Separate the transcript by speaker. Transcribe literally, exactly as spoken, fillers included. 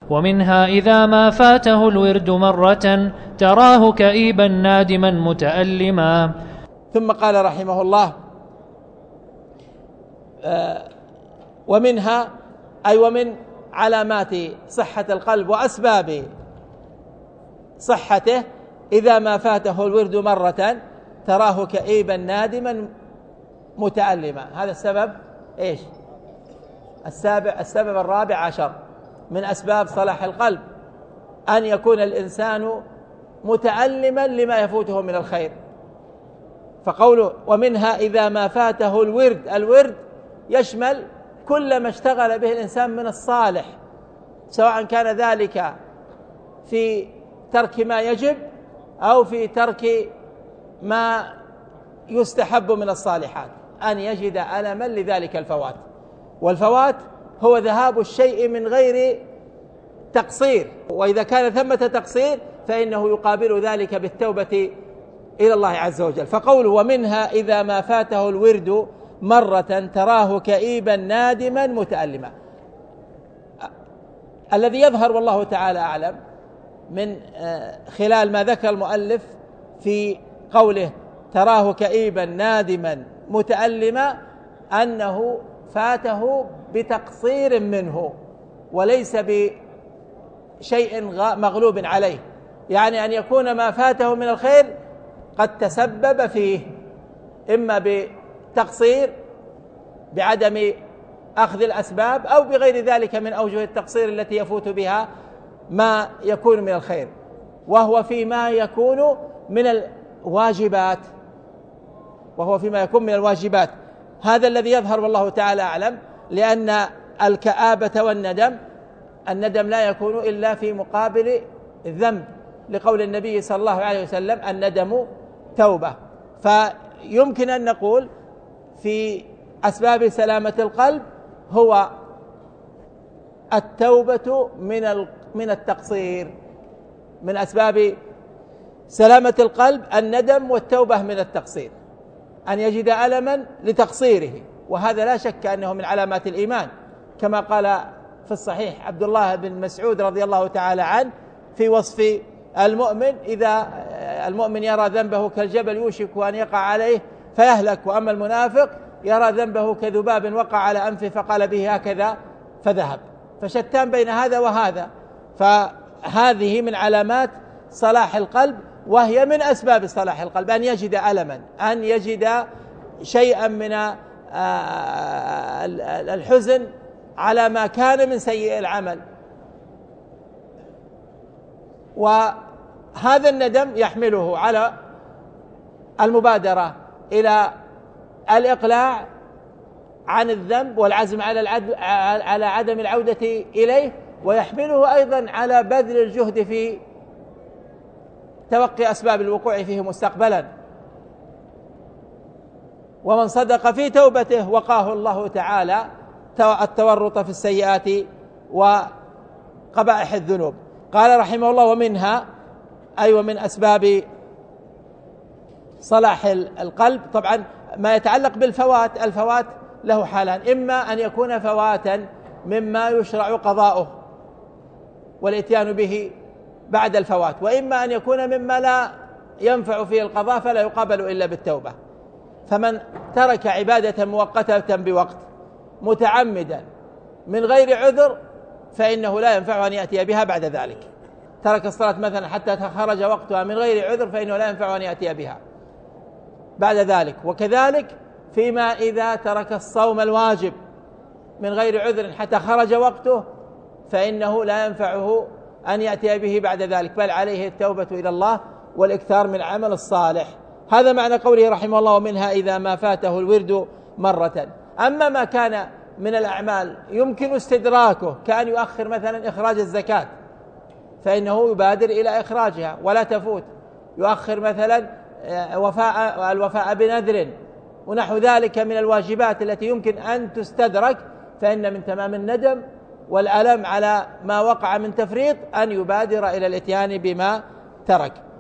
Speaker 1: ومنها إذا ما فاته الورد مرة تراه كئيبا نادما متألما.
Speaker 2: ثم قال رحمه الله آه ومنها أي ومن علامات صحة القلب وأسباب صحته إذا ما فاته الورد مرة تراه كئيبا نادما متألما. هذا السبب إيش؟ السابع السبب الرابع عشر من أسباب صلاح القلب أن يكون الإنسان متألما لما يفوته من الخير. فقوله ومنها إذا ما فاته الورد، الورد يشمل كل ما اشتغل به الإنسان من الصالح، سواء كان ذلك في ترك ما يجب أو في ترك ما يستحب من الصالحات، أن يجد ألما لذلك الفوات. والفوات هو ذهاب الشيء من غير تقصير، وإذا كان ثمة تقصير فإنه يقابل ذلك بالتوبة إلى الله عز وجل. فقوله ومنها إذا ما فاته الورد مرة تراه كئيبا نادما متألما، الذي يظهر والله تعالى أعلم من خلال ما ذكر المؤلف في قوله تراه كئيبا نادما متألما أنه فاته بتقصير منه وليس بشيء مغلوب عليه، يعني أن يكون ما فاته من الخير قد تسبب فيه إما بتقصير بعدم أخذ الأسباب أو بغير ذلك من أوجه التقصير التي يفوت بها ما يكون من الخير، وهو فيما يكون من الواجبات وهو فيما يكون من الواجبات هذا الذي يظهر والله تعالى أعلم، لأن الكآبة والندم الندم لا يكون إلا في مقابل الذنب، لقول النبي صلى الله عليه وسلم الندم توبة. فيمكن أن نقول في أسباب سلامة القلب هو التوبة من من التقصير، من أسباب سلامة القلب الندم والتوبة من التقصير، أن يجد ألما لتقصيره، وهذا لا شك أنه من علامات الإيمان، كما قال في الصحيح عبد الله بن مسعود رضي الله تعالى عنه في وصف المؤمن: إذا المؤمن يرى ذنبه كالجبل يوشك أن يقع عليه فيهلك، وأما المنافق يرى ذنبه كذباب وقع على أنفه فقال به هكذا فذهب. فشتان بين هذا وهذا. فهذه من علامات صلاح القلب، وهي من أسباب صلاح القلب أن يجد ألما، أن يجد شيئا من الحزن على ما كان من سيء العمل. وهذا الندم يحمله على المبادرة إلى الإقلاع عن الذنب والعزم على على عدم العودة إليه، ويحمله أيضا على بذل الجهد في توقي أسباب الوقوع فيه مستقبلا. ومن صدق في توبته وقاه الله تعالى التورط في السيئات وقبائح الذنوب. قال رحمه الله ومنها أي أيوة ومن أسباب صلاح القلب طبعا ما يتعلق بالفوات. الفوات له حالان: إما أن يكون فواتا مما يشرع قضاؤه والإتيان به بعد الفوات، وإما أن يكون مما لا ينفع فيه القضاء فلا يقابل إلا بالتوبة. فمن ترك عبادة مؤقتة بوقت متعمدا من غير عذر فإنه لا ينفع أن يأتي بها بعد ذلك. ترك الصلاة مثلا حتى خرج وقتها من غير عذر فإنه لا ينفع أن يأتي بها بعد ذلك. وكذلك فيما إذا ترك الصوم الواجب من غير عذر حتى خرج وقته فإنه لا ينفعه أن يأتي به بعد ذلك، بل عليه التوبة إلى الله والإكثار من العمل الصالح. هذا معنى قوله رحمه الله ومنها إذا ما فاته الورد مرة. أما ما كان من الأعمال يمكن استدراكه كأن يؤخر مثلا إخراج الزكاة فإنه يبادر إلى إخراجها ولا تفوت، يؤخر مثلا وفاء الوفاء بنذر ونحو ذلك من الواجبات التي يمكن أن تستدرك، فإن من تمام الندم والألم على ما وقع من تفريط أن يبادر إلى الإتيان بما ترك.